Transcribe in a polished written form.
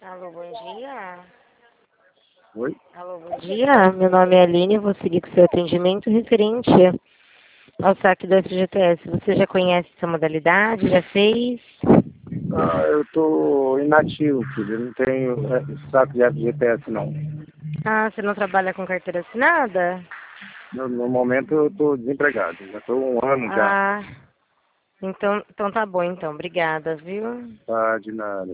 Alô, bom dia. Oi? Alô, bom dia. Meu nome é Aline, eu vou seguir com o seu atendimento referente ao saque do FGTS. Você já conhece essa modalidade? Já fez? Eu tô inativo, filho. Eu não tenho saco de FGTS, não. Ah, você não trabalha com carteira assinada? No momento eu tô desempregado. Já tô 1 ano já. Ah, então tá bom então. Obrigada, viu? Tá, de nada.